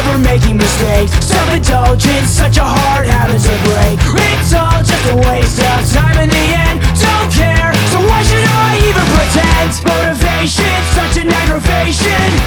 for making mistakes. Self-indulgence, such a hard habit to break. It's all just a waste of time in the end. Don't care, so why should I even pretend? Motivation, such an aggravation.